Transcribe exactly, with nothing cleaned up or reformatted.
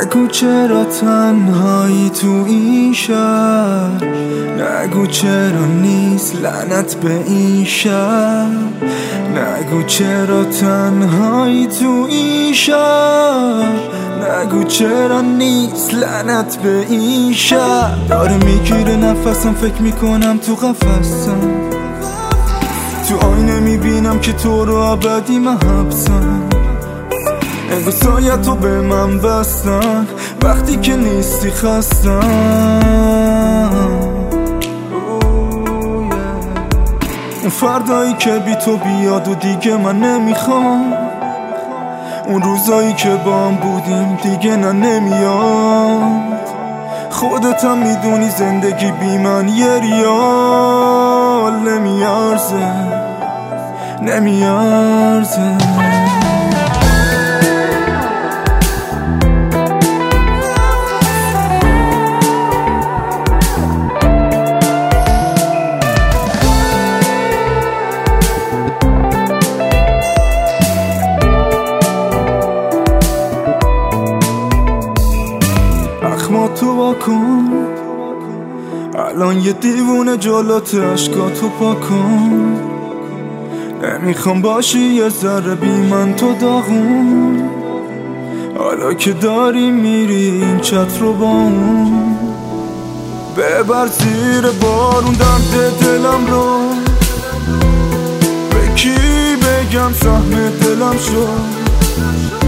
نگو چرا تنهایی تو این شهر، نگو چرا نیست لعنت به این شهر، نگو چرا تنهایی تو این شهر، نگو چرا نیست لعنت به این شهر. داره میگیره نفسم، فکر میکنم تو قفسم، تو آینه میبینم که تو رو ابدی من حبسم. انگار سایه تو به من بستن وقتی که نیستی خستم. اون فردایی که بی تو بیاد و دیگه من نمیخوام، اون روزایی که با هم بودیم دیگه نه نمیاد. خودت هم میدونی زندگی بی من یه ریال نمیارزه، نمیارزه. اخما تو واکن، الان یه دیوونه جلوت عشقاتو پاکن. نمیخوام باشی یه ذره بی من تو داغون، حالا که داری میری این چت رو با اون. ببر زیر بارون درد دلم رو، به کی بگم سهم دلم شد.